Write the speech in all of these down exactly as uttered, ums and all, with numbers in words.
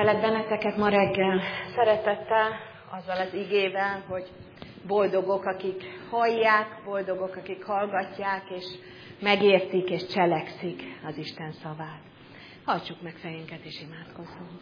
Üdvözöllek benneteket ma reggel szeretettel, azzal az igével, hogy boldogok, akik hallják, boldogok, akik hallgatják, és megértik és cselekszik az Isten szavát. Hajtsuk meg fejünket és imádkozzunk.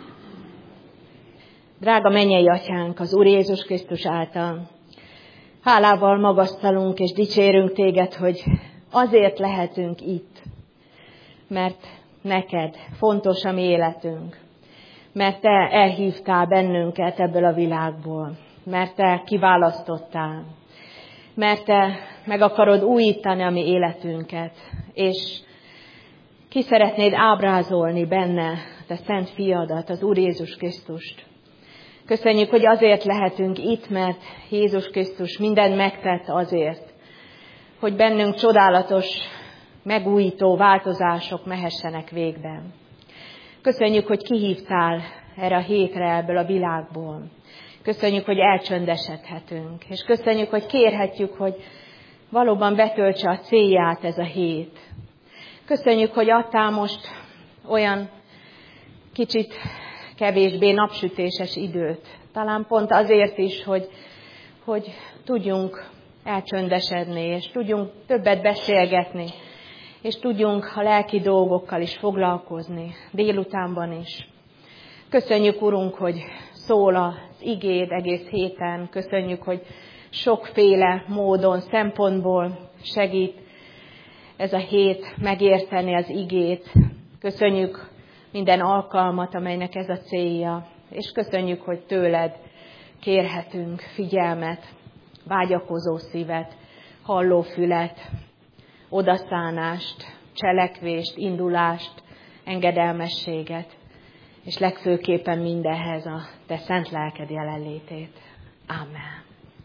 Drága mennyei Atyánk, az Úr Jézus Krisztus által hálával magasztalunk és dicsérünk Téged, hogy azért lehetünk itt, mert neked fontos a mi életünk, mert Te elhívtál bennünket ebből a világból, mert Te kiválasztottál, mert Te meg akarod újítani a mi életünket, és ki szeretnéd ábrázolni benne Te szent fiadat, az Úr Jézus Krisztust. Köszönjük, hogy azért lehetünk itt, mert Jézus Krisztus mindent megtett azért, hogy bennünk csodálatos, megújító változások mehessenek végbe. Köszönjük, hogy kihívtál erre a hétre ebből a világból. Köszönjük, hogy elcsöndesedhetünk, és köszönjük, hogy kérhetjük, hogy valóban betöltse a célját ez a hét. Köszönjük, hogy adtál most olyan kicsit kevésbé napsütéses időt. Talán pont azért is, hogy, hogy tudjunk elcsöndesedni, és tudjunk többet beszélgetni, és tudjunk a lelki dolgokkal is foglalkozni, délutánban is. Köszönjük, Urunk, hogy szól az igéd egész héten. Köszönjük, hogy sokféle módon, szempontból segít ez a hét megérteni az igét. Köszönjük minden alkalmat, amelynek ez a célja, és köszönjük, hogy tőled kérhetünk figyelmet, vágyakozó szívet, halló fület, odaszánást, cselekvést, indulást, engedelmességet, és legfőképpen mindenhez a Te szent lelked jelenlétét. Amen.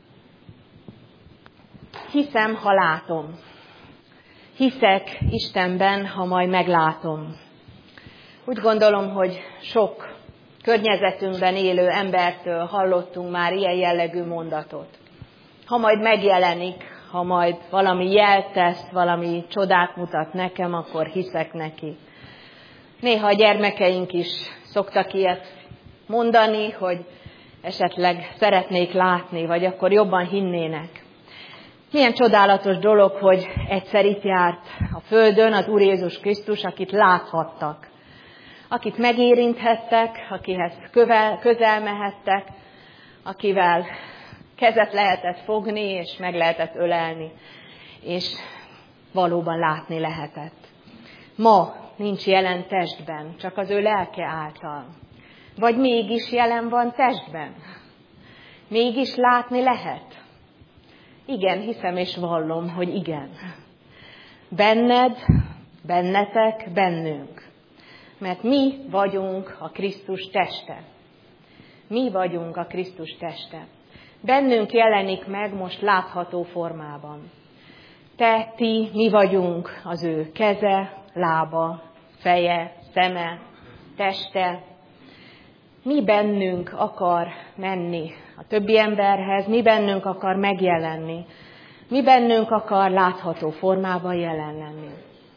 Hiszem, ha látom. Hiszek Istenben, ha majd meglátom. Úgy gondolom, hogy sok környezetünkben élő embertől hallottunk már ilyen jellegű mondatot. Ha majd megjelenik, ha majd valami jelt tesz, valami csodát mutat nekem, akkor hiszek neki. Néha a gyermekeink is szoktak ilyet mondani, hogy esetleg szeretnék látni, vagy akkor jobban hinnének. Milyen csodálatos dolog, hogy egyszer itt járt a földön az Úr Jézus Krisztus, akit láthattak, akit megérinthettek, akihez közel, közel mehettek, akivel kezet lehetett fogni, és meg lehetett ölelni, és valóban látni lehetett. Ma nincs jelen testben, csak az ő lelke által. Vagy mégis jelen van testben? Mégis látni lehet? Igen, hiszem és vallom, hogy igen. Benned, bennetek, bennünk. Mert mi vagyunk a Krisztus teste. Mi vagyunk a Krisztus teste. Bennünk jelenik meg most látható formában. Te, ti, mi vagyunk az ő keze, lába, feje, szeme, teste. Mi bennünk akar menni a többi emberhez, mi bennünk akar megjelenni, mi bennünk akar látható formában jelen lenni.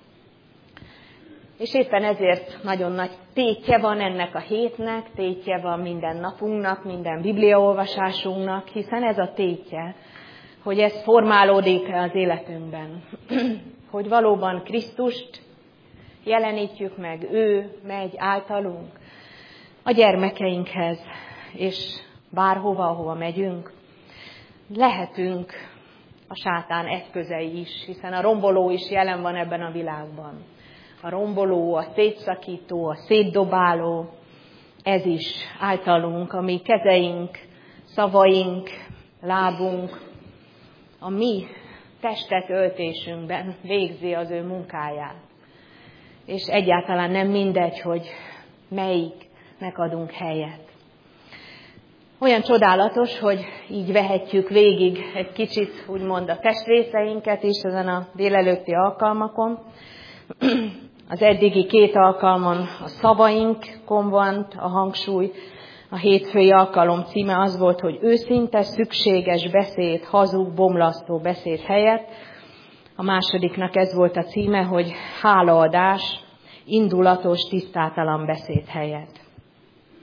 És éppen ezért nagyon nagy tétje van ennek a hétnek, tétje van minden napunknak, minden bibliaolvasásunknak, hiszen ez a tétje, hogy ez formálódik az életünkben. Hogy valóban Krisztust jelenítjük meg, ő megy általunk a gyermekeinkhez, és bárhova, ahova megyünk, lehetünk a sátán eszközei is, hiszen a romboló is jelen van ebben a világban. A romboló, a szétszakító, a szétdobáló, ez is általunk, a mi kezeink, szavaink, lábunk, a mi testet öltésünkben végzi az ő munkáját. És egyáltalán nem mindegy, hogy melyiknek adunk helyet. Olyan csodálatos, hogy így vehetjük végig egy kicsit, úgymond a testrészeinket is ezen a délelőtti alkalmakon. Az eddigi két alkalmon a szavainkon van a hangsúly, a hétfői alkalom címe az volt, hogy őszinte, szükséges beszéd, hazug, bomlasztó beszéd helyett. A másodiknak ez volt a címe, hogy hálaadás, indulatos, tisztátalan beszéd helyett.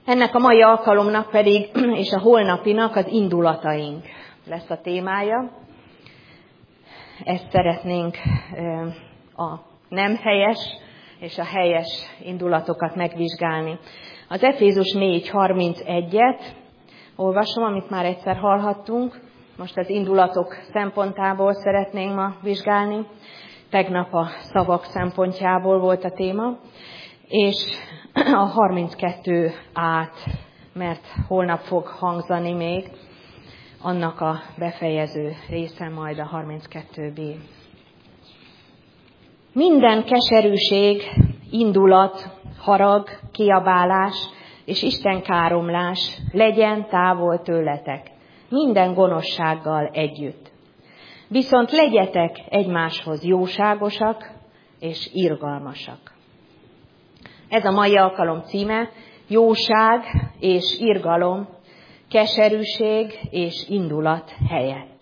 Ennek a mai alkalomnak pedig, és a holnapinak az indulataink lesz a témája. Ezt szeretnénk a nem helyes és a helyes indulatokat megvizsgálni. Az Efézus négy harmincegyet olvasom, amit már egyszer hallhattunk. Most az indulatok szempontából szeretnénk ma vizsgálni. Tegnap a szavak szempontjából volt a téma. És a harminckettő át, mert holnap fog hangzani még, annak a befejező része majd a harminckettő b. Minden keserűség, indulat, harag, kiabálás és istenkáromlás legyen távol tőletek, minden gonoszsággal együtt. Viszont legyetek egymáshoz jóságosak és irgalmasak. Ez a mai alkalom címe, jóság és irgalom, keserűség és indulat helyett.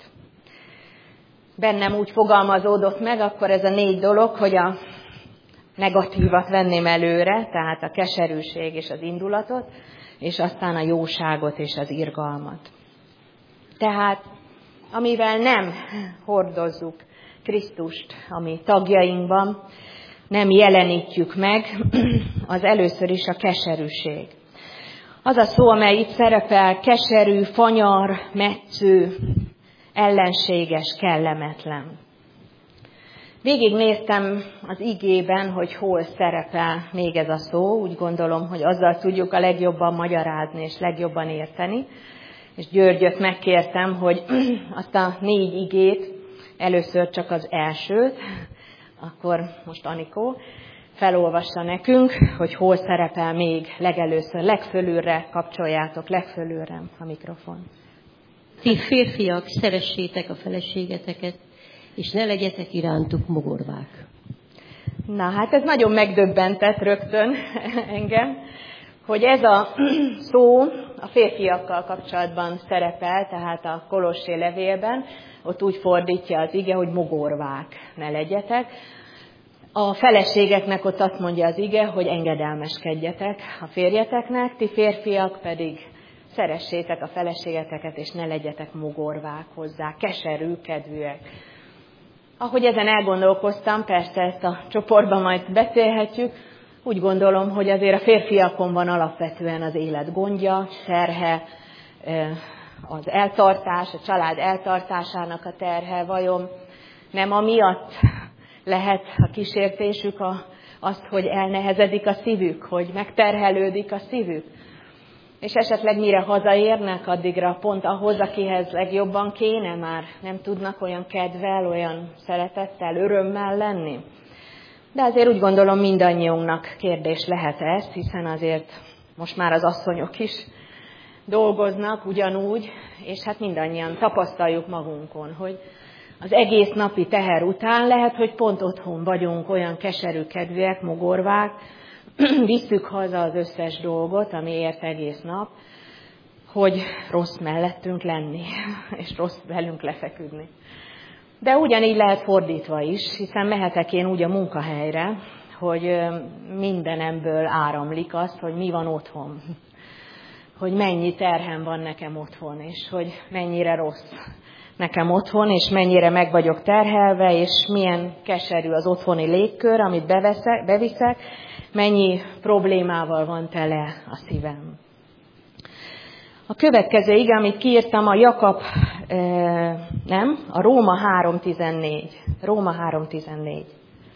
Bennem úgy fogalmazódott meg akkor ez a négy dolog, hogy a negatívat venném előre, tehát a keserűség és az indulatot, és aztán a jóságot és az irgalmat. Tehát, amivel nem hordozzuk Krisztust a mi tagjainkban, nem jelenítjük meg, az először is a keserűség. Az a szó, amely itt szerepel, keserű, fanyar, metsző, ellenséges, kellemetlen. Végignéztem az igében, hogy hol szerepel még ez a szó, úgy gondolom, hogy azzal tudjuk a legjobban magyarázni és legjobban érteni. És Györgyöt megkértem, hogy azt a négy igét, először csak az elsőt, akkor most Anikó felolvassa nekünk, hogy hol szerepel még legelőször, legfölülre kapcsoljátok, legfölülre a mikrofon. Ti férfiak, szeressétek a feleségeteket, és ne legyetek irántuk mogorvák. Na hát ez nagyon megdöbbentett rögtön engem, hogy ez a szó a férfiakkal kapcsolatban szerepel, tehát a Kolossé levélben, ott úgy fordítja az ige, hogy mogorvák ne legyetek. A feleségeknek ott azt mondja az ige, hogy engedelmeskedjetek a férjeteknek, ti férfiak pedig szeressétek a feleségeteket, és ne legyetek mogorvák hozzá, keserű kedvűek. Ahogy ezen elgondolkoztam, persze ezt a csoportban majd beszélhetjük, úgy gondolom, hogy azért a férfiakon van alapvetően az élet gondja, terhe, az eltartás, a család eltartásának a terhe, vajon nem amiatt lehet a kísértésük a, azt, hogy elnehezedik a szívük, hogy megterhelődik a szívük, és esetleg mire hazaérnek, addigra pont ahhoz, akihez legjobban kéne, már nem tudnak olyan kedvel, olyan szeretettel, örömmel lenni. De azért úgy gondolom, mindannyiunknak kérdés lehet ez, hiszen azért most már az asszonyok is dolgoznak ugyanúgy, és hát mindannyian tapasztaljuk magunkon, hogy az egész napi teher után lehet, hogy pont otthon vagyunk olyan keserű kedvűek, mogorvák, visszük haza az összes dolgot, ami ért egész nap, hogy rossz mellettünk lenni, és rossz velünk lefeküdni. De ugyanígy lehet fordítva is, hiszen mehetek én úgy a munkahelyre, hogy mindenemből áramlik azt, hogy mi van otthon, hogy mennyi terhem van nekem otthon, és hogy mennyire rossz nekem otthon, és mennyire meg vagyok terhelve, és milyen keserű az otthoni légkör, amit beveszek, beviszek, mennyi problémával van tele a szívem. A következő ige, amit kiírtam, a Jakab, eh, nem, a Róma három tizennégy. Róma három tizennégy.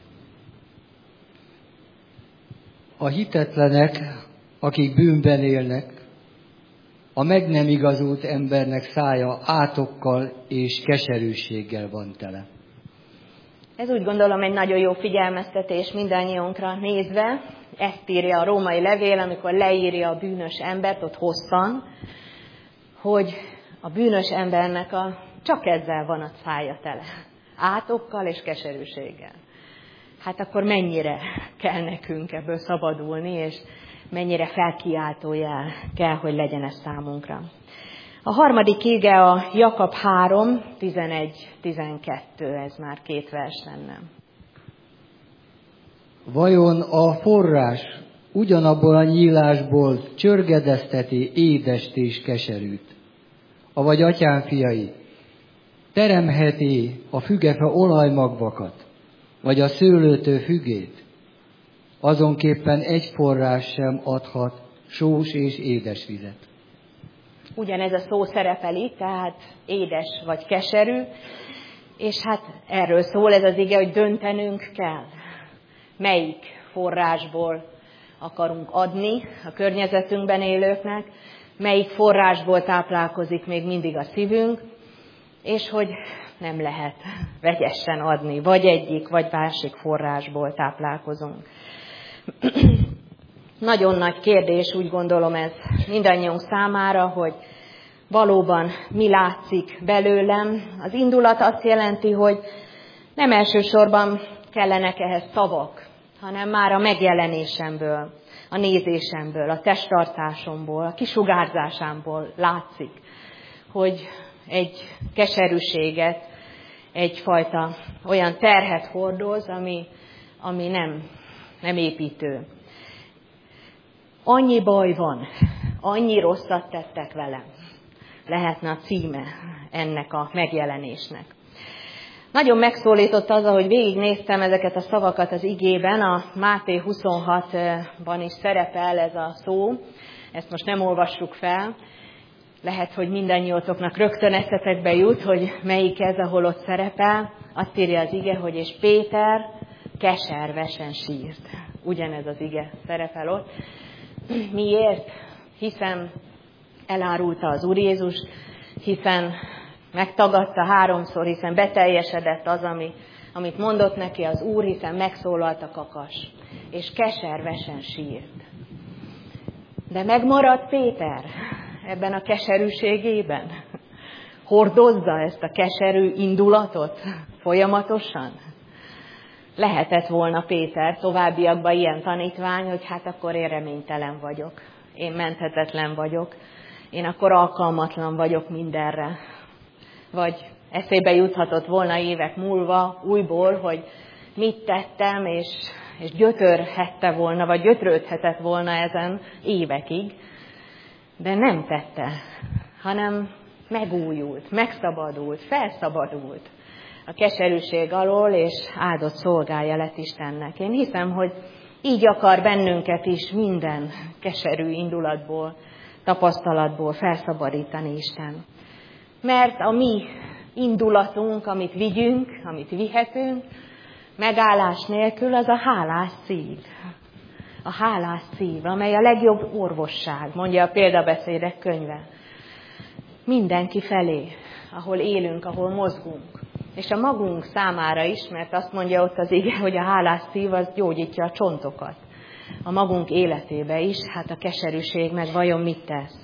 A hitetlenek, akik bűnben élnek, a meg nem igazult embernek szája átokkal és keserűséggel van tele. Ez úgy gondolom egy nagyon jó figyelmeztetés mindannyiunkra nézve. Ezt írja a római levél, amikor leírja a bűnös embert, ott hosszan, hogy a bűnös embernek a, csak ezzel van a szája tele. Átokkal és keserűséggel. Hát akkor mennyire kell nekünk ebből szabadulni, és mennyire felkiáltó jel kell, hogy legyen ez számunkra. A harmadik ige a Jakab három tizenegy tizenkettő, ez már két vers lenne. Vajon a forrás ugyanabból a nyílásból csörgedezteti édest és keserűt. Avagy atyám fiai, teremheti a fügefe olajmagvakat, vagy a szőlőtő fügét, azonképpen egy forrás sem adhat sós és édes vizet. Ugyanez a szó szerepel itt, tehát édes vagy keserű, és hát erről szól ez az ige, hogy döntenünk kell. Melyik forrásból akarunk adni a környezetünkben élőknek, melyik forrásból táplálkozik még mindig a szívünk, és hogy nem lehet vegyesen adni, vagy egyik, vagy másik forrásból táplálkozunk. Nagyon nagy kérdés, úgy gondolom ez mindannyiunk számára, hogy valóban mi látszik belőlem. Az indulat azt jelenti, hogy nem elsősorban kellenek ehhez szavak, hanem már a megjelenésemből, a nézésemből, a testtartásomból, a kisugárzásámból látszik, hogy egy keserűséget, egyfajta olyan terhet hordoz, ami, ami nem, nem építő. Annyi baj van, annyi rosszat tettek velem, lehetne a címe ennek a megjelenésnek. Nagyon megszólított az, ahogy végignéztem ezeket a szavakat az igében, a Máté huszonhatban is szerepel ez a szó, ezt most nem olvassuk fel, lehet, hogy mindannyiótoknak rögtön eszetekbe jut, hogy melyik ez, ahol ott szerepel. Azt írja az ige, hogy és Péter keservesen sírt. Ugyanez az ige szerepel ott. Miért? Hiszen elárulta az Úr Jézus, hiszen megtagadta háromszor, hiszen beteljesedett az, ami, amit mondott neki az Úr, hiszen megszólalt a kakas, és keservesen sírt. De megmaradt Péter ebben a keserűségében? Hordozza ezt a keserű indulatot folyamatosan? Lehetett volna Péter továbbiakban ilyen tanítvány, hogy hát akkor én reménytelen vagyok, én menthetetlen vagyok, én akkor alkalmatlan vagyok mindenre. Vagy eszébe juthatott volna évek múlva újból, hogy mit tettem, és, és gyötörhette volna, vagy gyötrődhetett volna ezen évekig, de nem tette, hanem megújult, megszabadult, felszabadult a keserűség alól, és áldott szolgája lett Istennek. Én hiszem, hogy így akar bennünket is minden keserű indulatból, tapasztalatból felszabadítani Isten. Mert a mi indulatunk, amit vigyünk, amit vihetünk, megállás nélkül, az a hálás szív. A hálás szív, amely a legjobb orvosság, mondja a példabeszédek könyve. Mindenki felé, ahol élünk, ahol mozgunk. És a magunk számára is, mert azt mondja ott az ige, hogy a hálás szív az gyógyítja a csontokat. A magunk életébe is, hát a keserűség meg vajon mit tesz?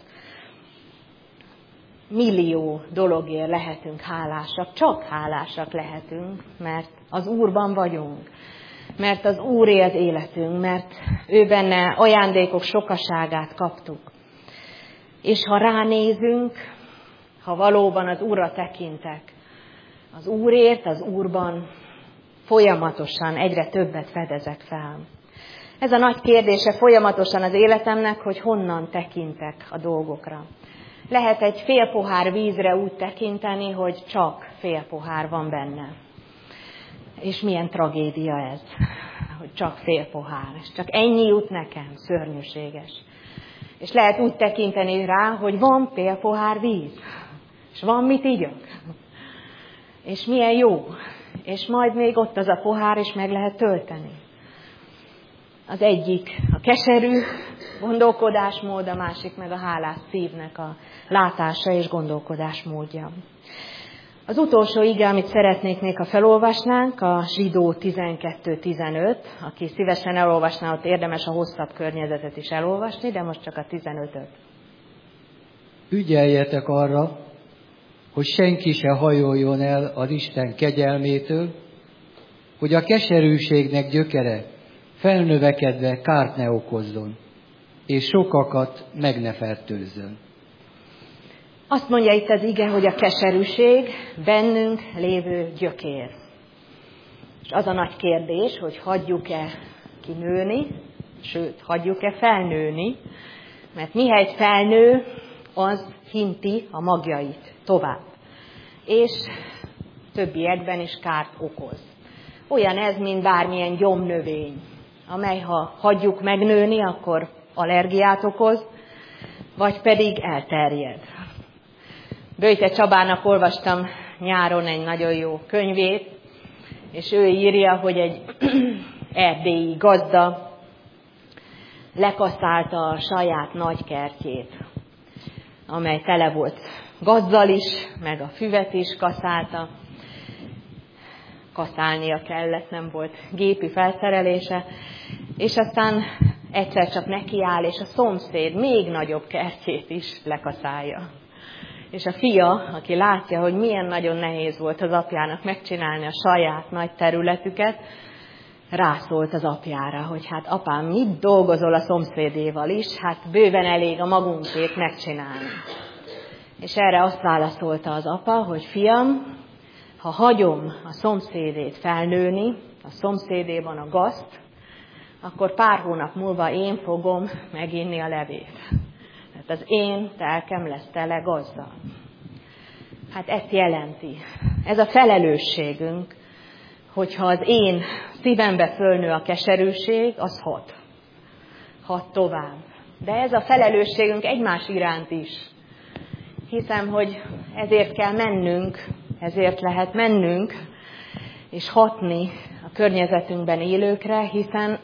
Millió dologért lehetünk hálásak, csak hálásak lehetünk, mert az Úrban vagyunk, mert az Úré az életünk, mert ő benne ajándékok sokaságát kaptuk. És ha ránézünk, ha valóban az Úrra tekintek, az Úrért, az Úrban folyamatosan egyre többet fedezek fel. Ez a nagy kérdése folyamatosan az életemnek, hogy honnan tekintek a dolgokra. Lehet egy fél pohár vízre úgy tekinteni, hogy csak fél pohár van benne. És milyen tragédia ez, hogy csak fél pohár. És csak ennyi jut nekem, szörnyűséges. És lehet úgy tekinteni rá, hogy van fél pohár víz, és van mit igyak. És milyen jó. És majd még ott az a pohár, és meg lehet tölteni. Az egyik a keserű gondolkodásmód, a másik meg a hálás szívnek a látása és gondolkodásmódja. Az utolsó ige, amit szeretnék még, ha felolvasnánk, a Zsidó tizenkettő tizenöt, aki szívesen elolvasná, ott érdemes a hosszabb környezetet is elolvasni, de most csak a tizenötöt. Ügyeljetek arra, hogy senki se hajoljon el az Isten kegyelmétől, hogy a keserűségnek gyökere felnövekedve kárt ne okozzon, és sokakat meg ne fertőzzön. Azt mondja itt az ige, hogy a keserűség bennünk lévő gyökér. És az a nagy kérdés, hogy hagyjuk-e kinőni, Sőt, hagyjuk-e felnőni, mert mihelyt felnő, az hinti a magjait tovább. És többiekben is kárt okoz. Olyan ez, mint bármilyen gyomnövény, amely ha hagyjuk megnőni, akkor allergiát okoz, vagy pedig elterjed. Böjte Csabának olvastam nyáron egy nagyon jó könyvét, és ő írja, hogy egy erdélyi gazda lekaszálta a saját nagy kertjét, amely tele volt gazzal is, meg a füvet is kaszálta. Kaszálnia kellett, nem volt gépi felszerelése, és aztán egyszer csak nekiáll, és a szomszéd még nagyobb kertjét is lekaszálja. És a fia, aki látja, hogy milyen nagyon nehéz volt az apjának megcsinálni a saját nagy területüket, rászólt az apjára, hogy hát apám, mit dolgozol a szomszédéval is, hát bőven elég a magunkét megcsinálni. És erre azt válaszolta az apa, hogy fiam, ha hagyom a szomszédét felnőni, a szomszédéban a gazt, akkor pár hónap múlva én fogom meginni a levét. Tehát az én telkem lesz tele gazdal. Hát ezt jelenti. Ez a felelősségünk, hogyha az én szívembe fölnő a keserűség, az hat. Hat tovább. De ez a felelősségünk egymás iránt is. Hiszem, hogy ezért kell mennünk, ezért lehet mennünk, és hatni a környezetünkben élőkre, hiszen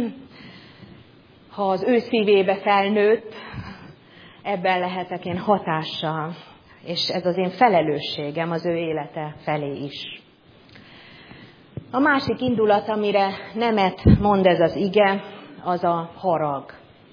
ha az ő szívébe felnőtt, ebben lehetek én hatással, és ez az én felelősségem az ő élete felé is. A másik indulat, amire nemet mond ez az ige, az a harag.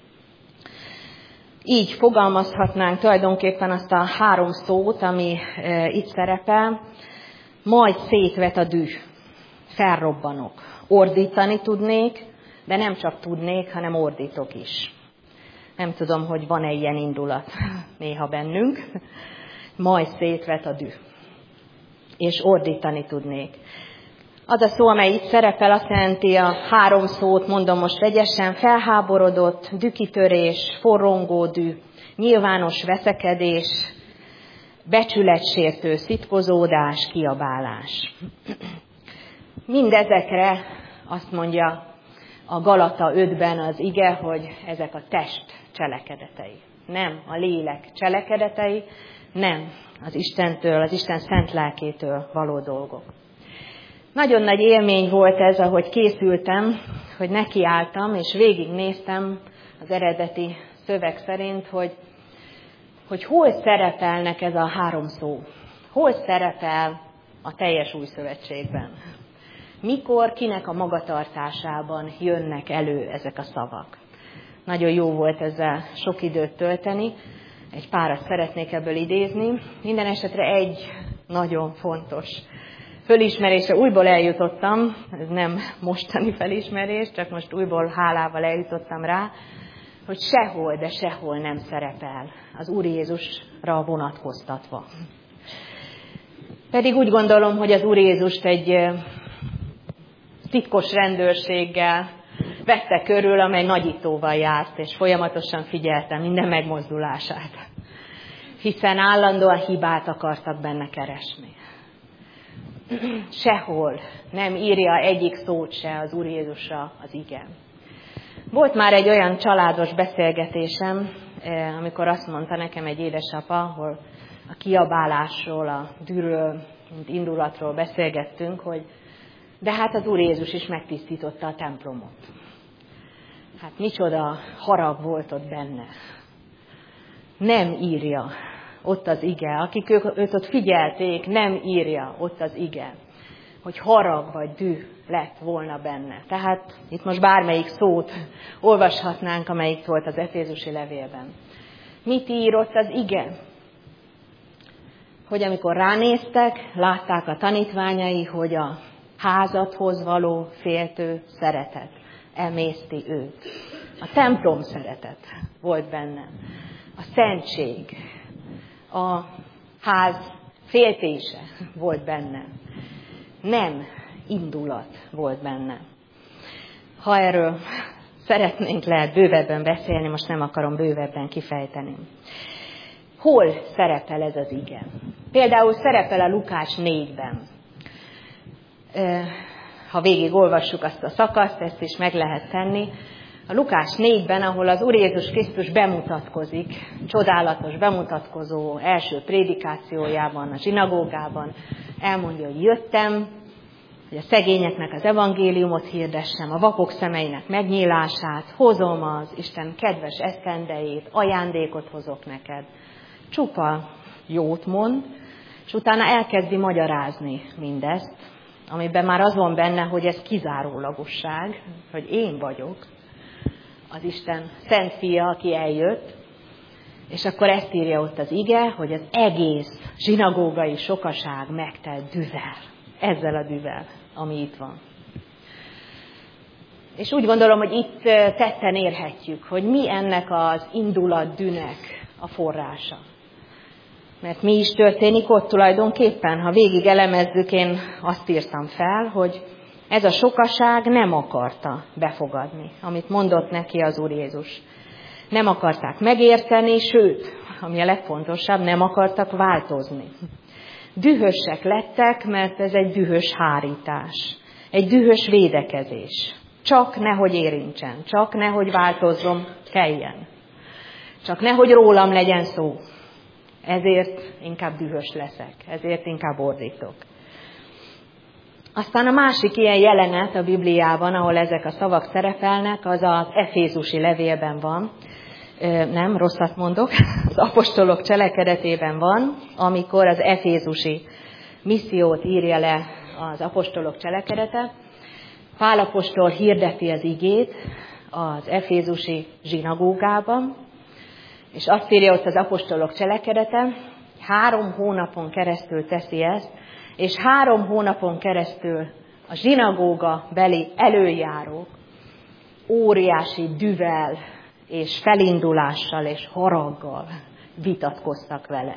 Így fogalmazhatnánk tulajdonképpen azt a három szót, ami e, itt szerepel, majd szétvet a düh, felrobbanok. Ordítani tudnék, de nem csak tudnék, hanem ordítok is. Nem tudom, hogy van-e ilyen indulat néha bennünk. Majd szétvet a düh. És ordítani tudnék. Az a szó, amely itt szerepel, azt jelenti, a három szót mondom most vegyesen, felháborodott, dühkitörés, forrongó düh, nyilvános veszekedés, becsületsértő szitkozódás, kiabálás. Mindezekre azt mondja a Galata ötben az ige, hogy ezek a test cselekedetei. Nem a lélek cselekedetei, nem az Istentől, az Isten szent lelkétől való dolgok. Nagyon nagy élmény volt ez, ahogy készültem, hogy nekiálltam, és végignéztem az eredeti szöveg szerint, hogy, hogy hol szerepelnek ez a három szó. Hol szerepel a teljes új szövetségben. Mikor, kinek a magatartásában jönnek elő ezek a szavak. Nagyon jó volt ezzel sok időt tölteni. Egy párat szeretnék ebből idézni. Minden esetre egy nagyon fontos fölismerésre újból eljutottam, ez nem mostani felismerés, csak most újból hálával eljutottam rá, hogy sehol, de sehol nem szerepel az Úr Jézusra vonatkoztatva. Pedig úgy gondolom, hogy az Úr Jézust egy titkos rendőrséggel vette körül, amely nagyítóval járt, és folyamatosan figyelte minden megmozdulását. Hiszen állandóan hibát akartak benne keresni. Sehol nem írja egyik szót se az Úr Jézusra az ige. Volt már egy olyan családos beszélgetésem, amikor azt mondta nekem egy édesapa, ahol a kiabálásról, a dühről, mint indulatról beszélgettünk, hogy de hát az Úr Jézus is megtisztította a templomot. Hát micsoda harag volt ott benne. Nem írja ott az ige, akik őt ott figyelték, nem írja ott az ige, hogy harag vagy düh lett volna benne. Tehát itt most bármelyik szót olvashatnánk, amelyik volt az Efézusi levélben. Mit ír ott az ige? Hogy amikor ránéztek, látták a tanítványai, hogy a házadhoz való féltő szeretet emészti őt. A templom szeretet volt benne. A szentség, a ház féltése volt benne. Nem indulat volt benne. Ha erről szeretnénk lehet bővebben beszélni, most nem akarom bővebben kifejteni. Hol szerepel ez az ige? Például szerepel a Lukács négyben. Ha végig olvassuk azt a szakaszt, ezt is meg lehet tenni. A Lukács négyben, ahol az Úr Jézus Krisztus bemutatkozik, csodálatos bemutatkozó első prédikációjában, a zsinagógában, elmondja, hogy jöttem, hogy a szegényeknek az evangéliumot hirdessem, a vakok szemeinek megnyílását, hozom az Isten kedves esztendejét, ajándékot hozok neked. Csupa jót mond, és utána elkezdi magyarázni mindezt, amiben már az van benne, hogy ez kizárólagosság, hogy én vagyok az Isten szent fia, aki eljött, és akkor ezt írja ott az ige, hogy az egész zsinagógai sokaság megtelt dühvel, ezzel a dühvel, ami itt van. És úgy gondolom, hogy itt tetten érhetjük, hogy mi ennek az indulatdűnek a forrása. Mert mi is történik ott tulajdonképpen, ha végig elemezzük, én azt írtam fel, hogy ez a sokaság nem akarta befogadni, amit mondott neki az Úr Jézus. Nem akarták megérteni, sőt, ami a legfontosabb, nem akartak változni. Dühösek lettek, mert ez egy dühös hárítás, egy dühös védekezés. Csak nehogy érintsen, csak nehogy változzon, kelljen. Csak nehogy rólam legyen szó. Ezért inkább dühös leszek, ezért inkább ordítok. Aztán a másik ilyen jelenet a Bibliában, ahol ezek a szavak szerepelnek, az az Efézusi levélben van. Nem, rosszat mondok, az apostolok cselekedetében van, amikor az efézusi missziót írja le az apostolok cselekedete. Pál apostol hirdeti az igét az efézusi zsinagógában, és azt írja ott az apostolok cselekedete, három hónapon keresztül teszi ezt, és három hónapon keresztül a zsinagóga beli előjárók óriási dühvel és felindulással és haraggal vitatkoztak vele.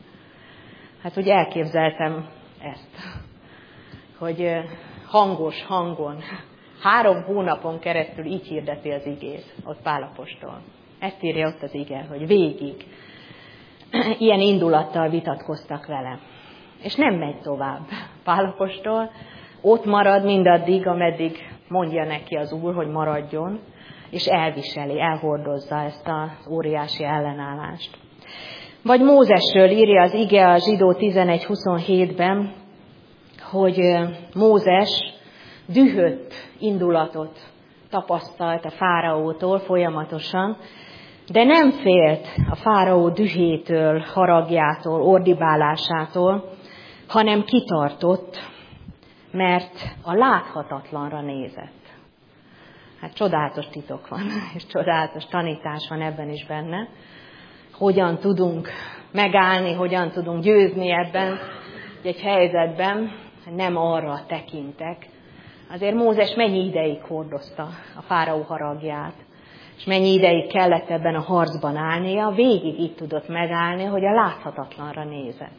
Hát úgy elképzeltem ezt, hogy hangos hangon, három hónapon keresztül így hirdeti az igét, ott Pál apostol. Ezt írja ott az ige, hogy végig ilyen indulattal vitatkoztak vele. És nem megy tovább. Pál apostol ott marad mindaddig, ameddig mondja neki az Úr, hogy maradjon, és elviseli, elhordozza ezt az óriási ellenállást. Vagy Mózesről írja az ige a Zsidó tizenegy huszonhétben, hogy Mózes dühött indulatot tapasztalt a fáraótól folyamatosan, de nem félt a fáraó dühétől, haragjától, ordibálásától, hanem kitartott, mert a láthatatlanra nézett. Hát csodálatos titok van, és csodálatos tanítás van ebben is benne. Hogyan tudunk megállni, hogyan tudunk győzni ebben, egy helyzetben, nem arra tekintek. Azért Mózes mennyi ideig hordozta a fáraó haragját, és mennyi ideig kellett ebben a harcban állnia, végig itt tudott megállni, hogy a láthatatlanra nézett.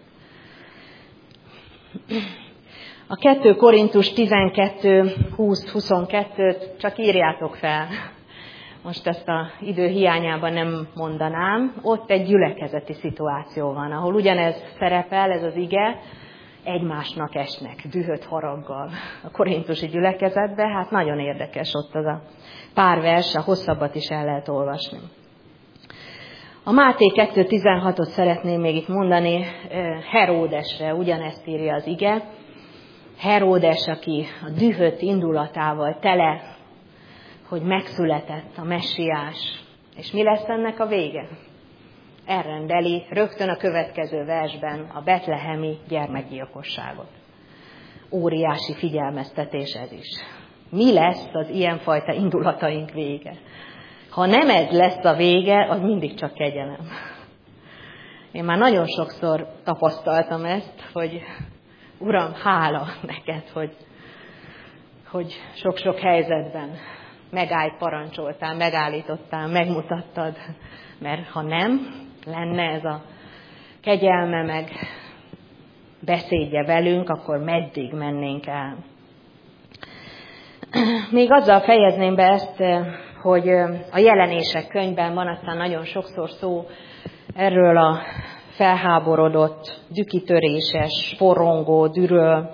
A kettő Korintus tizenkettő húsz huszonkettőt csak írjátok fel. Most ezt az idő hiányában nem mondanám. Ott egy gyülekezeti szituáció van, ahol ugyanez szerepel, ez az ige, egymásnak esnek, dühött haraggal a korintusi gyülekezetbe. Hát nagyon érdekes ott az a pár vers, a hosszabbat is el lehet olvasni. A Máté kettő tizenhatot szeretném még itt mondani, Heródesre ugyanezt írja az ige. Heródes, aki a dühött indulatával tele, hogy megszületett a messiás. És mi lesz ennek a vége? Elrendeli rögtön a következő versben a betlehemi gyermekgyilkosságot. Óriási figyelmeztetés ez is. Mi lesz az ilyenfajta indulataink vége? Ha nem ez lesz a vége, az mindig csak kegyelem. Én már nagyon sokszor tapasztaltam ezt, hogy Uram, hála neked, hogy, hogy sok-sok helyzetben megállj, parancsoltál, megállítottál, megmutattad, mert ha nem lenne ez a kegyelme, meg beszédje velünk, akkor meddig mennénk el. Még azzal fejezném be ezt, hogy a Jelenések könyvben van aztán nagyon sokszor szó erről a felháborodott, dükitöréses, forrongó dűről,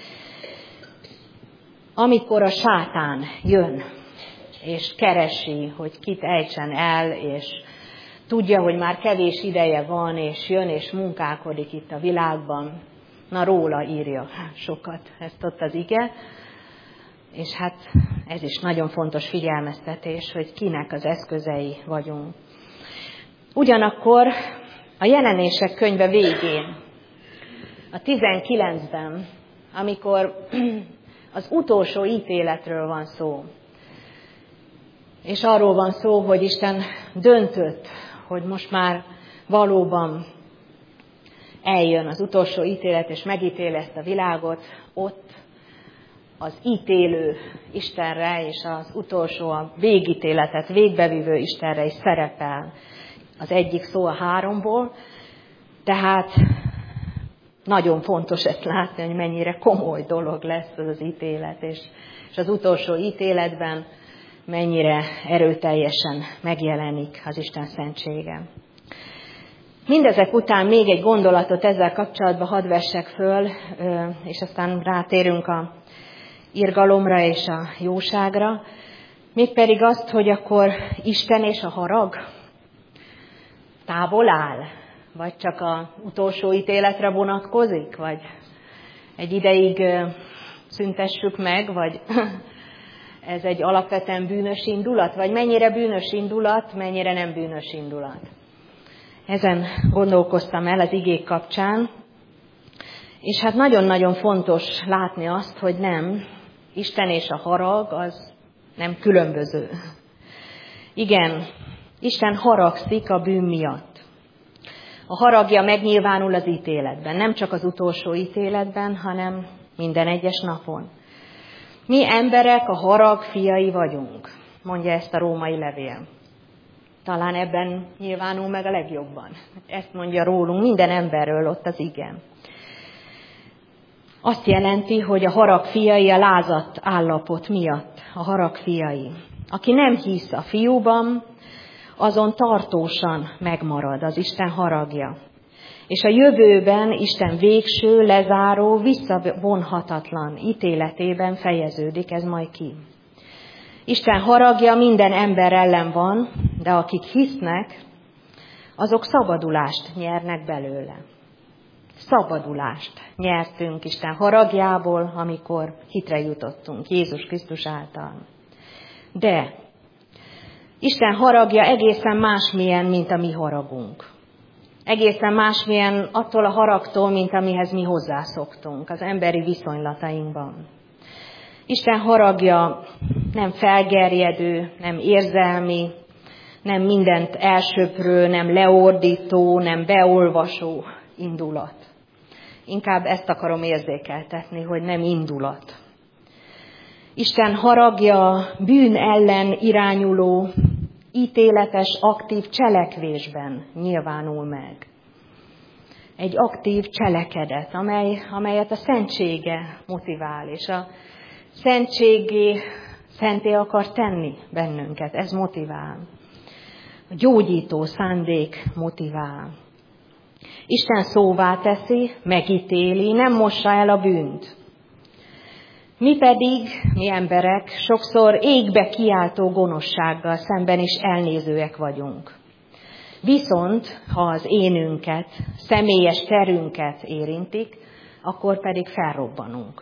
amikor a sátán jön, és keresi, hogy kit ejtsen el, és tudja, hogy már kevés ideje van, és jön, és munkálkodik itt a világban. Na, róla írja sokat ezt ott az ige. És hát ez is nagyon fontos figyelmeztetés, hogy kinek az eszközei vagyunk. Ugyanakkor a Jelenések könyve végén, a tizenkilencben, amikor az utolsó ítéletről van szó, és arról van szó, hogy Isten döntött, hogy most már valóban eljön az utolsó ítélet, és megítéli ezt a világot, ott az ítélő Istenre, és az utolsó, a végítéletet végbevívő Istenre is szerepel az egyik szó a háromból. Tehát nagyon fontos ezt látni, hogy mennyire komoly dolog lesz az az ítélet, és, és az utolsó ítéletben mennyire erőteljesen megjelenik az Isten szentsége. Mindezek után még egy gondolatot ezzel kapcsolatban hadd vessek föl, és aztán rátérünk a irgalomra és a jóságra, mégpedig azt, hogy akkor Isten és a harag távol áll, vagy csak az utolsó ítéletre vonatkozik, vagy egy ideig szüntessük meg, vagy ez egy alapvetően bűnös indulat, vagy mennyire bűnös indulat, mennyire nem bűnös indulat. Ezen gondolkoztam el az igék kapcsán, és hát nagyon-nagyon fontos látni azt, hogy nem, Isten és a harag az nem különböző. Igen, Isten haragszik a bűn miatt. A haragja megnyilvánul az ítéletben, nem csak az utolsó ítéletben, hanem minden egyes napon. Mi emberek a harag fiai vagyunk, mondja ezt a római levél. Talán ebben nyilvánul meg a legjobban. Ezt mondja rólunk, minden emberről ott az igen. Azt jelenti, hogy a harag fiai a lázadt állapot miatt, a harag fiai. Aki nem hisz a fiúban, azon tartósan megmarad az Isten haragja. És a jövőben Isten végső, lezáró, visszavonhatatlan ítéletében fejeződik ez majd ki. Isten haragja minden ember ellen van, de akik hisznek, azok szabadulást nyernek belőle. Szabadulást nyertünk Isten haragjából, amikor hitre jutottunk Jézus Krisztus által. De Isten haragja egészen másmilyen, mint a mi haragunk. Egészen másmilyen attól a haragtól, mint amihez mi hozzászoktunk az emberi viszonylatainkban. Isten haragja nem felgerjedő, nem érzelmi, nem mindent elsöprő, nem leordító, nem beolvasó indulat. Inkább ezt akarom érzékeltetni, hogy nem indulat. Isten haragja bűn ellen irányuló, ítéletes, aktív cselekvésben nyilvánul meg. Egy aktív cselekedet, amely, amelyet a szentsége motivál, és a szentségé szenté akar tenni bennünket, ez motivál. A gyógyító szándék motivál. Isten szóvá teszi, megítéli, nem mossa el a bűnt. Mi pedig, mi emberek, sokszor égbe kiáltó gonoszsággal szemben is elnézőek vagyunk. Viszont, ha az énünket, személyes terünket érintik, akkor pedig felrobbanunk.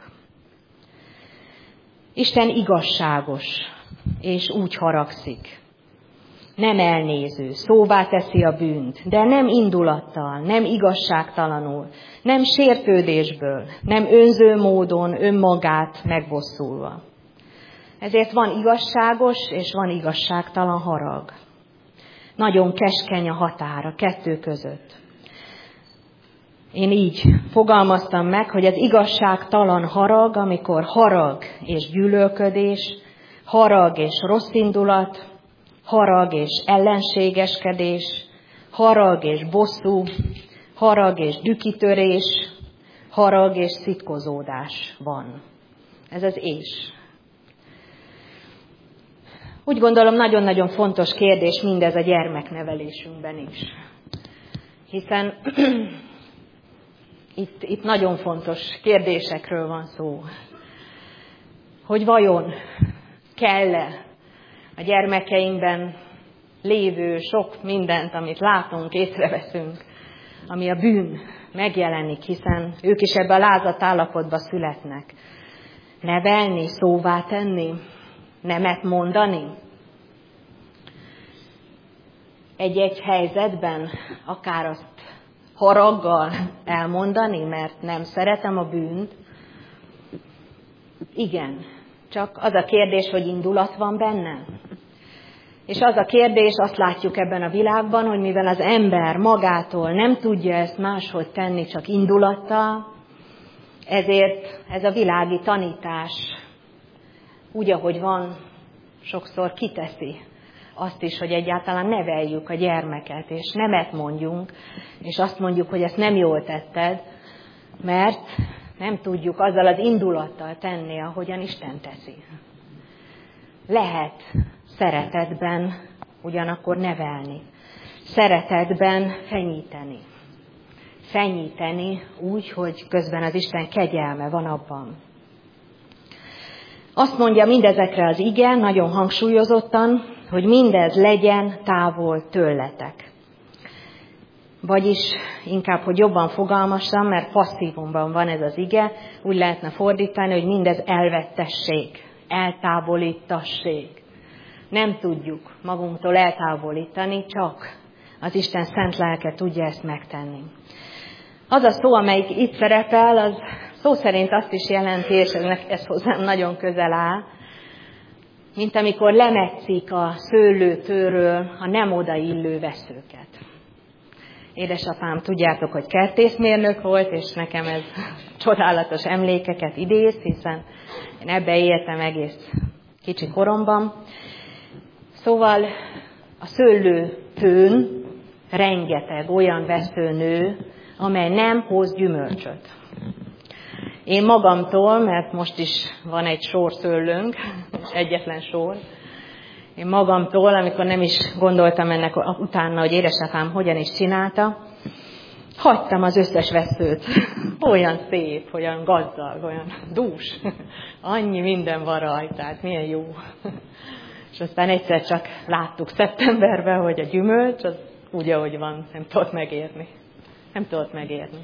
Isten igazságos, és úgy haragszik. Nem elnéző, szóvá teszi a bűnt, de nem indulattal, nem igazságtalanul, nem sértődésből, nem önző módon önmagát megbosszulva. Ezért van igazságos és van igazságtalan harag. Nagyon keskeny a határ a kettő között. Én így fogalmaztam meg, hogy az igazságtalan harag, amikor harag és gyűlölködés, harag és rossz indulat, harag és ellenségeskedés, harag és bosszú, harag és dükkitörés, harag és szitkozódás van. Ez az és. Úgy gondolom, nagyon-nagyon fontos kérdés mindez a gyermeknevelésünkben is. Hiszen itt, itt nagyon fontos kérdésekről van szó. Hogy vajon kell-e a gyermekeinkben lévő sok mindent, amit látunk, észreveszünk, ami a bűn megjelenik, hiszen ők is ebbe a lázat állapotba születnek. Nevelni, szóvá tenni, nemet mondani. Egy-egy helyzetben akár azt haraggal elmondani, mert nem szeretem a bűnt. Igen, csak az a kérdés, hogy indulat van benne. És az a kérdés, azt látjuk ebben a világban, hogy mivel az ember magától nem tudja ezt máshogy tenni, csak indulattal, ezért ez a világi tanítás úgy, ahogy van, sokszor kiteszi azt is, hogy egyáltalán neveljük a gyermeket, és nemet mondjunk, és azt mondjuk, hogy ezt nem jól tetted, mert nem tudjuk azzal az indulattal tenni, ahogyan Isten teszi. Lehet szeretetben ugyanakkor nevelni, szeretetben fenyíteni. Fenyíteni úgy, hogy közben az Isten kegyelme van abban. Azt mondja mindezekre az ige, nagyon hangsúlyozottan, hogy mindez legyen távol tőletek. Vagyis inkább, hogy jobban fogalmazzam, mert passzívumban van ez az ige, úgy lehetne fordítani, hogy mindez elvettesség, eltávolítasség. Nem tudjuk magunktól eltávolítani, csak az Isten szent lelke tudja ezt megtenni. Az a szó, amelyik itt szerepel, az szó szerint azt is jelenti, és ez hozzám nagyon közel áll, mint amikor lemetszik a szőlőtőről a nem odaillő veszőket. Édesapám, tudjátok, hogy kertészmérnök volt, és nekem ez csodálatos emlékeket idéz, hiszen én ebbe éltem egész kicsi koromban. Szóval a szőlőtőn rengeteg olyan vesző nő, amely nem hoz gyümölcsöt. Én magamtól, mert most is van egy sor szőlőnk, egyetlen sor, én magamtól, amikor nem is gondoltam ennek utána, hogy édesapám hogyan is csinálta, hagytam az összes veszőt. Olyan szép, olyan gazdag, olyan dús. Annyi minden van rajta, tehát milyen jó. És aztán egyszer csak láttuk szeptemberben, hogy a gyümölcs az úgy, ahogy van, nem tudott megérni. Nem tudott megérni.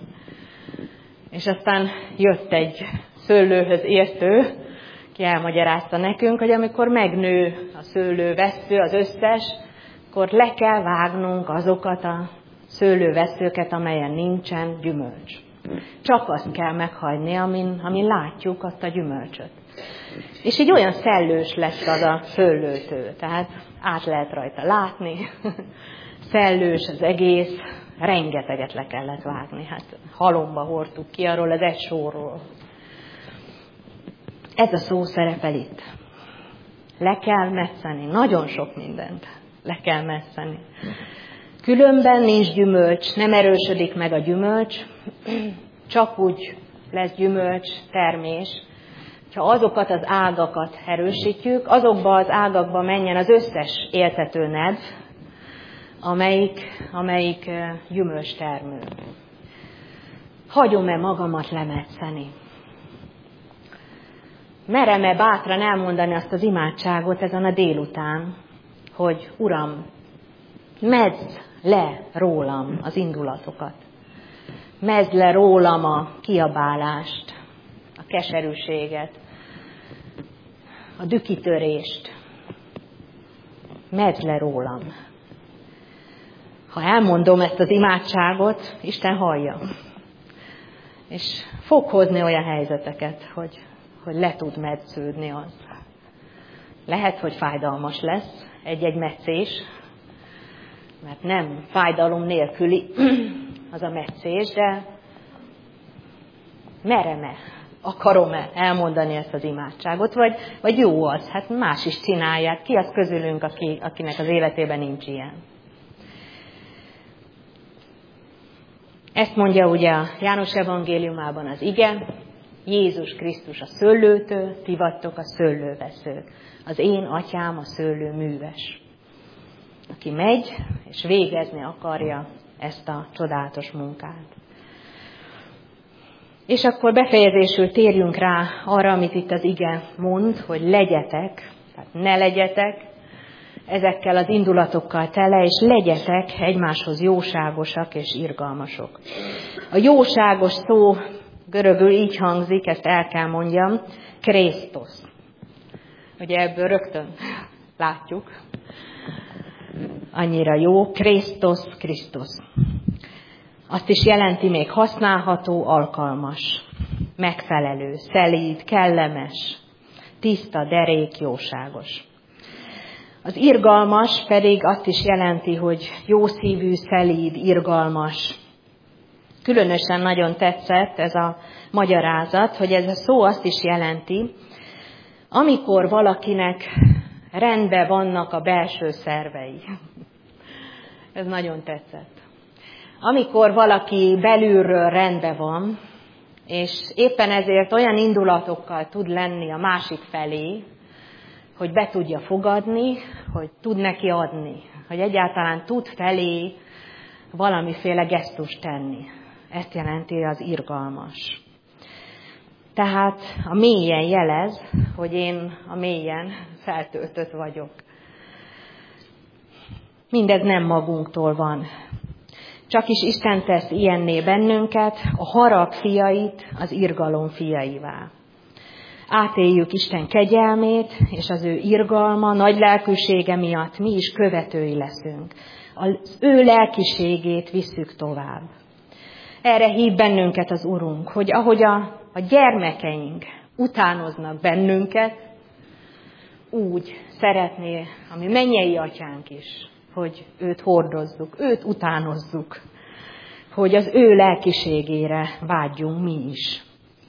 És aztán jött egy szőlőhöz értő, ki elmagyarázta nekünk, hogy amikor megnő a szőlővessző, az összes, akkor le kell vágnunk azokat a szőlővesszőket, amelyen nincsen gyümölcs. Csak azt kell meghagyni, amin, amin látjuk azt a gyümölcsöt. És így olyan szellős lesz az a szőlőtő, tehát át lehet rajta látni, szellős az egész, rengeteget le kellett vágni. Hát halomba hordtuk ki arról az egy sorról. Ez a szó szerepel itt. Le kell metszeni, nagyon sok mindent le kell metszeni. Különben nincs gyümölcs, nem erősödik meg a gyümölcs, csak úgy lesz gyümölcs, termés, ha azokat az ágakat erősítjük, azokba az ágakba menjen az összes éltető nedv, amelyik, amelyik gyümölcs termő. Hagyom-e magamat lemetszeni? Merem-e bátran elmondani azt az imádságot ezen a délután, hogy Uram, medzd le rólam az indulatokat. Mezd le rólam a kiabálást, a keserűséget, a dühkitörést. Mezd le rólam. Ha elmondom ezt az imádságot, Isten hallja. És fog hozni olyan helyzeteket, hogy, hogy le tud metsződni az. Lehet, hogy fájdalmas lesz egy-egy metszés, mert nem fájdalom nélküli az a metszés, de merem-e, akarom-e elmondani ezt az imádságot, vagy, vagy jó az, hát más is csinálják, ki az közülünk, aki, akinek az életében nincs ilyen. Ezt mondja ugye a János evangéliumában az ige, Jézus Krisztus a szőlőtől, ti vagytok a szőlőveszők. Az én atyám a szőlő műves, aki megy és végezni akarja ezt a csodálatos munkát. És akkor befejezésül térjünk rá arra, amit itt az ige mond, hogy legyetek, tehát ne legyetek ezekkel az indulatokkal tele, és legyetek egymáshoz jóságosak és irgalmasok. A jóságos szó görögül így hangzik, ezt el kell mondjam, Krisztus. Ugye ebből rögtön látjuk, annyira jó, Krisztus, Krisztus. Azt is jelenti még használható, alkalmas, megfelelő, szelíd, kellemes, tiszta, derék, jóságos. Az irgalmas pedig azt is jelenti, hogy jószívű, szelíd, irgalmas. Különösen nagyon tetszett ez a magyarázat, hogy ez a szó azt is jelenti, amikor valakinek rendben vannak a belső szervei. Ez nagyon tetszett. Amikor valaki belülről rendben van, és éppen ezért olyan indulatokkal tud lenni a másik felé, hogy be tudja fogadni, hogy tud neki adni, hogy egyáltalán tud felé valamiféle gesztust tenni. Ezt jelenti az irgalmas. Tehát a mélyen jelez, hogy én a mélyen feltöltött vagyok. Mindez nem magunktól van. Csak is Isten tesz ilyenné bennünket, a harag fiait az irgalom fiaivá. Átéljük Isten kegyelmét, és az ő irgalma, nagy lelkűsége miatt mi is követői leszünk. Az ő lelkiségét visszük tovább. Erre hív bennünket az Urunk, hogy ahogy a, a gyermekeink utánoznak bennünket, úgy szeretné a mi mennyei atyánk is, hogy őt hordozzuk, őt utánozzuk, hogy az ő lelkiségére vágyjunk mi is.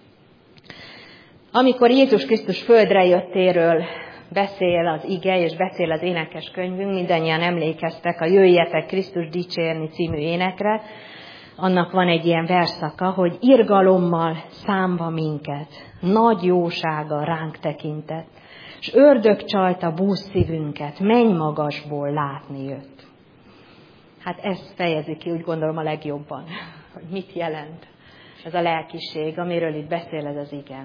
Amikor Jézus Krisztus földre jöttéről beszél az ige, és beszél az énekes könyvünk, mindannyian emlékeztek a Jöjjetek Krisztus dicsérni című énekre, annak van egy ilyen verszaka, hogy irgalommal számba minket, nagy jósága ránk tekintett, és ördög csalta búsz szívünket, menny magasból látni jött. Hát ez fejezi ki, úgy gondolom, a legjobban, hogy mit jelent ez a lelkiség, amiről itt beszél ez az ige.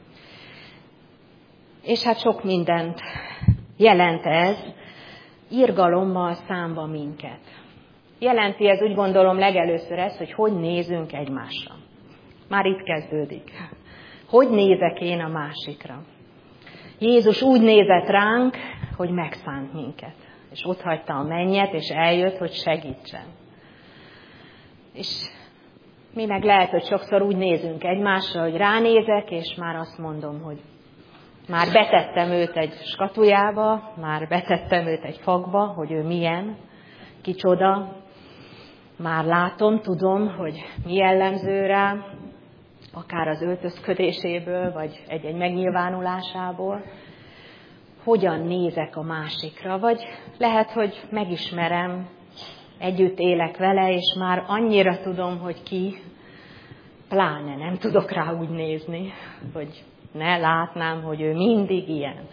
És hát sok mindent jelent ez, irgalommal számba minket. Jelenti ez, úgy gondolom, legelőször ezt, hogy hogy nézünk egymásra. Már itt kezdődik. Hogy nézek én a másikra? Jézus úgy nézett ránk, hogy megszánt minket. És otthagyta a mennyet, és eljött, hogy segítsen. És mi meg lehet, hogy sokszor úgy nézünk egymásra, hogy ránézek, és már azt mondom, hogy már betettem őt egy skatujába, már betettem őt egy fakba, hogy ő milyen, kicsoda. Már látom, tudom, hogy mi jellemző rá, akár az öltözködéséből, vagy egy-egy megnyilvánulásából. Hogyan nézek a másikra, vagy lehet, hogy megismerem, együtt élek vele, és már annyira tudom, hogy ki, pláne nem tudok rá úgy nézni, hogy ne látnám, hogy ő mindig ilyen.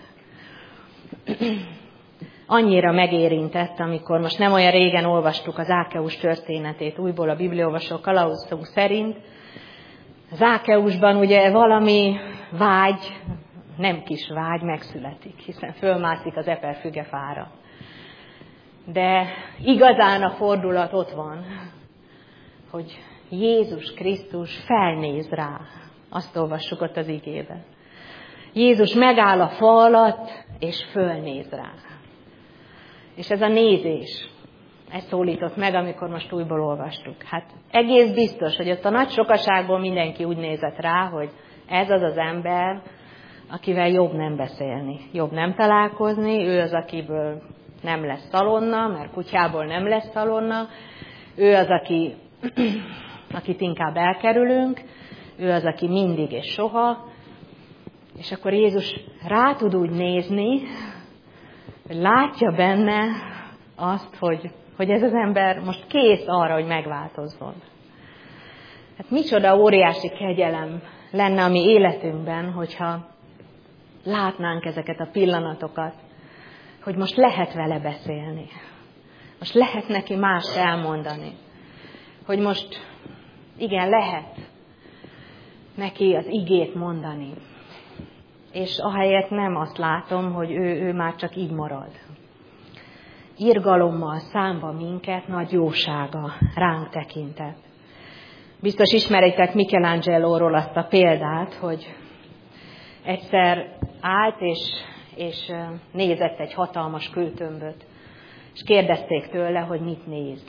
Annyira megérintett, amikor most nem olyan régen olvastuk az Zákeus történetét újból a bibliaolvasó kalauzunk szerint. Zákeusban ugye valami vágy, nem kis vágy megszületik, hiszen fölmászik az eperfügefára. De igazán a fordulat ott van, hogy Jézus Krisztus felnéz rá. Azt olvassuk ott az igében. Jézus megáll a fa alatt, és fölnéz rá. És ez a nézés, ez szólított meg, amikor most újból olvastuk. Hát egész biztos, hogy ott a nagy sokaságból mindenki úgy nézett rá, hogy ez az az ember, akivel jobb nem beszélni, jobb nem találkozni, ő az, akiből nem lesz szalonna, mert kutyából nem lesz szalonna, ő az, aki, akit inkább elkerülünk, ő az, aki mindig és soha, és akkor Jézus rá tud úgy nézni, hogy látja benne azt, hogy, hogy ez az ember most kész arra, hogy megváltozzon. Hát micsoda óriási kegyelem lenne a mi életünkben, hogyha látnánk ezeket a pillanatokat, hogy most lehet vele beszélni. Most lehet neki mást elmondani. Hogy most igen, lehet neki az igét mondani. És ahelyett nem azt látom, hogy ő, ő már csak így marad. Irgalommal számba minket, nagy jósága ránk tekintett. Biztos ismeritek Michelangelóról azt a példát, hogy egyszer állt és, és nézett egy hatalmas kőtömböt, és kérdezték tőle, hogy mit néz.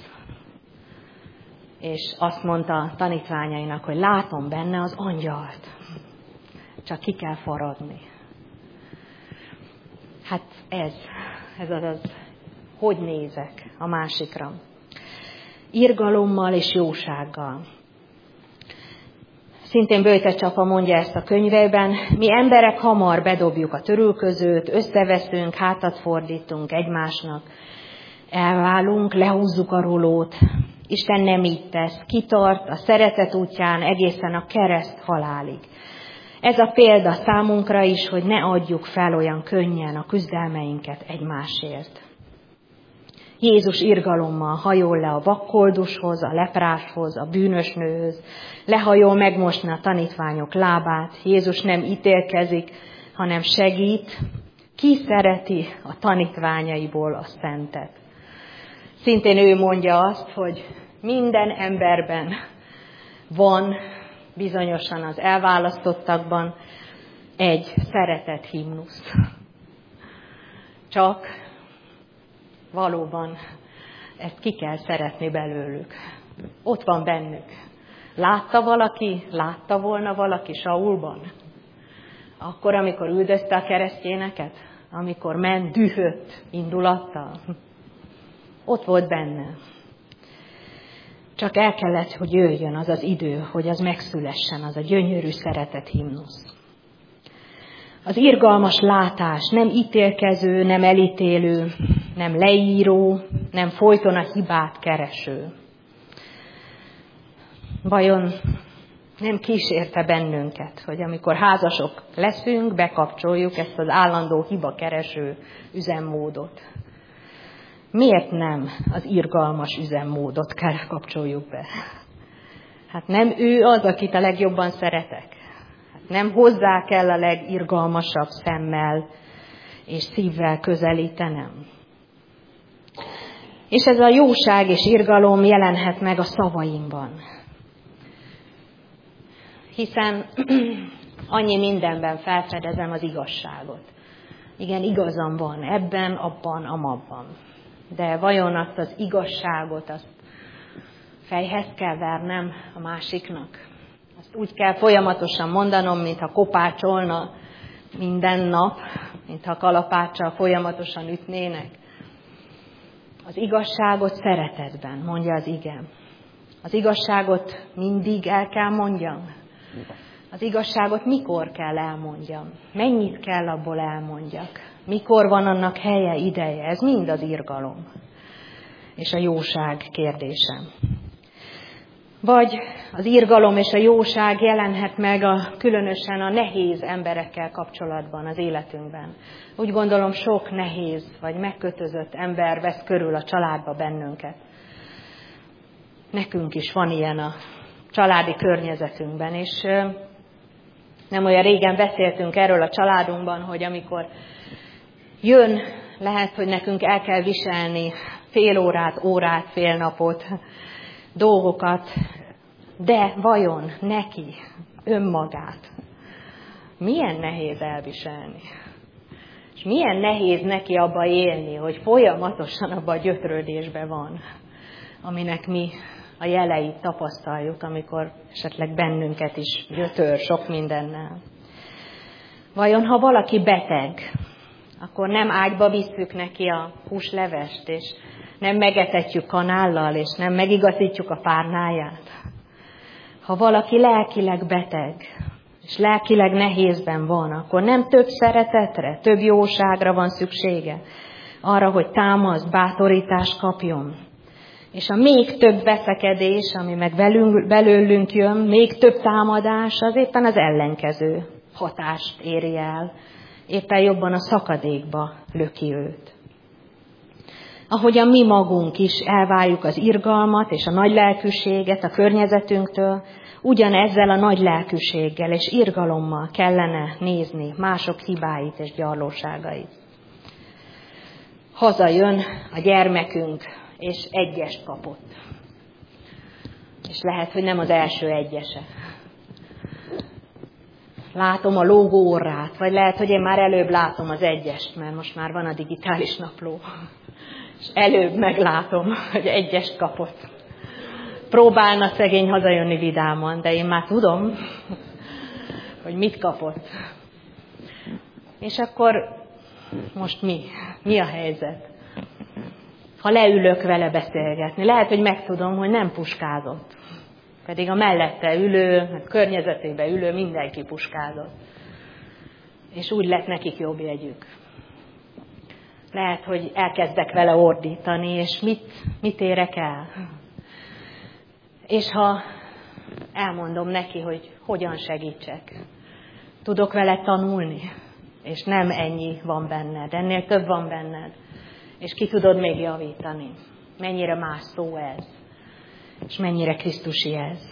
És azt mondta a tanítványainak, hogy látom benne az angyalt, csak ki kell faradni. Hát ez, ez az, az, hogy nézek a másikra. Irgalommal és jósággal. Szintén Böjte Csapa mondja ezt a könyvében, mi emberek hamar bedobjuk a törülközőt, összeveszünk, hátat fordítunk egymásnak, elválunk, lehúzzuk a rólót. Isten nem így tesz, kitart a szeretet útján egészen a kereszt halálig. Ez a példa számunkra is, hogy ne adjuk fel olyan könnyen a küzdelmeinket egymásért. Jézus irgalommal hajol le a vakkoldushoz, a lepráshoz, a bűnös nőhöz, lehajol megmosni a tanítványok lábát. Jézus nem ítélkezik, hanem segít. Ki szereti a tanítványaiból a szentet? Szintén ő mondja azt, hogy minden emberben van, bizonyosan az elválasztottakban, egy szeretet himnusz. Csak valóban ezt ki kell szeretni belőlük. Ott van bennük. Látta valaki, látta volna valaki Saulban? Akkor, amikor üldözte a keresztényeket? Amikor ment dühött indulattal? Ott volt benne. Csak el kellett, hogy jöjjön az az idő, hogy az megszülessen, az a gyönyörű szeretet himnusz. Az irgalmas látás nem ítélkező, nem elítélő, nem leíró, nem folyton a hibát kereső. Vajon nem kísérte bennünket, hogy amikor házasok leszünk, bekapcsoljuk ezt az állandó hibakereső üzemmódot? Miért nem az irgalmas üzemmódot kell kapcsoljuk be? Hát nem ő az, akit a legjobban szeretek. Hát nem hozzá kell a legirgalmasabb szemmel és szívvel közelítenem. És ez a jóság és irgalom jelenhet meg a szavaimban. Hiszen annyi mindenben felfedezem az igazságot. Igen, igazam van ebben, abban, amabban. De vajon azt az igazságot, azt fejhez kell vernem a másiknak? Azt úgy kell folyamatosan mondanom, mintha kopácsolna minden nap, mintha kalapáccsal folyamatosan ütnének. Az igazságot szeretetben, mondja az ige. Az igazságot mindig el kell mondjam. Az igazságot mikor kell elmondjam? Mennyit kell abból elmondjak? Mikor van annak helye, ideje? Ez mind az irgalom és a jóság kérdése. Vagy az irgalom és a jóság jelenhet meg a, különösen a nehéz emberekkel kapcsolatban az életünkben. Úgy gondolom, sok nehéz vagy megkötözött ember vesz körül a családba bennünket. Nekünk is van ilyen a családi környezetünkben, és nem olyan régen beszéltünk erről a családunkban, hogy amikor jön, lehet, hogy nekünk el kell viselni fél órát, órát, fél napot, dolgokat, de vajon neki, önmagát milyen nehéz elviselni? És milyen nehéz neki abba élni, hogy folyamatosan abba a gyötrődésben van, aminek mi a jeleit tapasztaljuk, amikor esetleg bennünket is gyötör sok mindennel. Vajon ha valaki beteg, akkor nem ágyba visszük neki a húslevest, és nem megetetjük kanállal, és nem megigazítjuk a párnáját. Ha valaki lelkileg beteg, és lelkileg nehézben van, akkor nem több szeretetre, több jóságra van szüksége, arra, hogy támaszt, bátorítást kapjon. És a még több veszekedés, ami meg velünk, belőlünk jön, még több támadás, az éppen az ellenkező hatást éri el. Éppen jobban a szakadékba löki őt. Ahogyan mi magunk is elvárjuk az irgalmat és a nagy lelkűséget a környezetünktől, ugyanezzel a nagy lelkűséggel és irgalommal kellene nézni mások hibáit és gyarlóságait. Hazajön a gyermekünk, és egyest kapott. És lehet, hogy nem az első egyese. Látom a lógó orrát, vagy lehet, hogy én már előbb látom az egyest, mert most már van a digitális napló. És előbb meglátom, hogy egyest kapott. Próbálna szegény hazajönni vidáman, de én már tudom, hogy mit kapott. És akkor most mi? Mi a helyzet? Ha leülök vele beszélgetni, lehet, hogy megtudom, hogy nem puskázott. Pedig a mellette ülő, a környezetébe ülő mindenki puskázott. És úgy lett nekik jobb jegyük. Lehet, hogy elkezdek vele ordítani, és mit, mit érek el? És ha elmondom neki, hogy hogyan segítsek, tudok vele tanulni, és nem ennyi van benned, ennél több van benned, és ki tudod még javítani. Mennyire más szó ez, és mennyire krisztusi ez.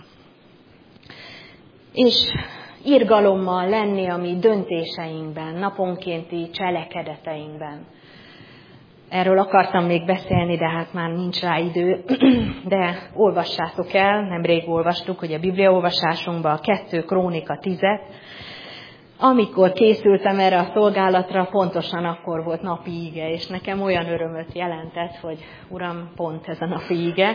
És irgalommal lenni a mi döntéseinkben, naponkénti cselekedeteinkben. Erről akartam még beszélni, de hát már nincs rá idő, de olvassátok el, nemrég olvastuk, hogy a bibliaolvasásunkban a kettő Krónika tízet, amikor készültem erre a szolgálatra, pontosan akkor volt napi íge, és nekem olyan örömöt jelentett, hogy Uram, pont ez a napi íge.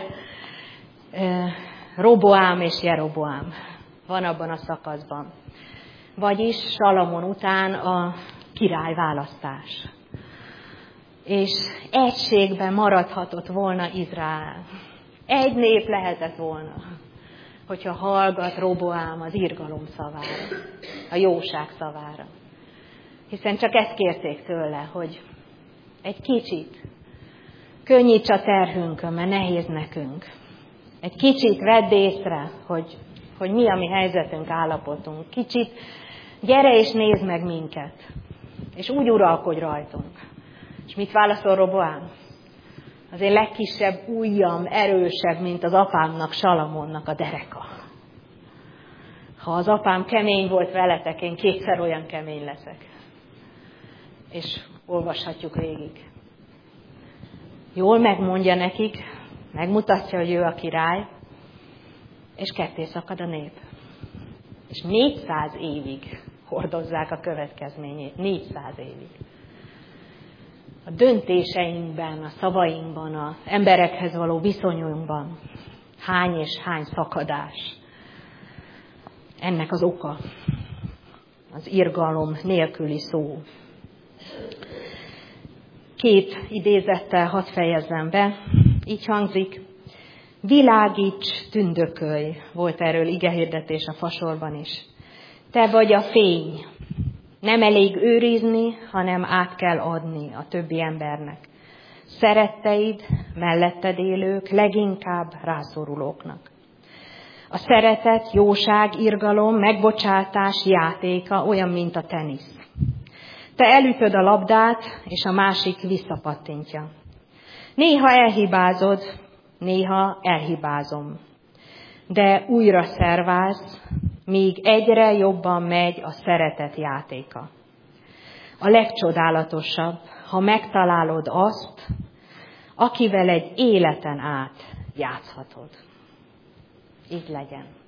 Roboám és Jeroboám van abban a szakaszban. Vagyis Salamon után a királyválasztás. És egységben maradhatott volna Izrael. Egy nép lehetett volna, hogyha hallgat Roboám az irgalom szavára, a jóság szavára. Hiszen csak ezt kérték tőle, hogy egy kicsit könnyíts a terhünkön, mert nehéz nekünk. Egy kicsit vedd észre, hogy, hogy mi a mi helyzetünk, állapotunk. Kicsit gyere és nézd meg minket, és úgy uralkodj rajtunk. És mit válaszol Roboám? Az én legkisebb ujjam erősebb, mint az apámnak, Salamonnak a dereka. Ha az apám kemény volt veletek, én kétszer olyan kemény leszek. És olvashatjuk végig. Jól megmondja nekik, megmutatja, hogy ő a király, és ketté szakad a nép. És négyszáz évig hordozzák a következményét. négyszáz évig. A döntéseinkben, a szavainkban, az emberekhez való viszonyunkban hány és hány szakadás. Ennek az oka az irgalom nélküli szó. Két idézettel hadd fejezzem be. Így hangzik: világíts, tündökölj, volt erről igehirdetés a fasorban is. Te vagy a fény. Nem elég őrizni, hanem át kell adni a többi embernek. Szeretteid, melletted élők, leginkább rászorulóknak. A szeretet, jóság, irgalom, megbocsátás játéka olyan, mint a tenisz. Te elütöd a labdát, és a másik visszapattintja. Néha elhibázod, néha elhibázom. De újra szerválsz, míg egyre jobban megy a szeretet játéka. A legcsodálatosabb, ha megtalálod azt, akivel egy életen át játszhatod. Így legyen.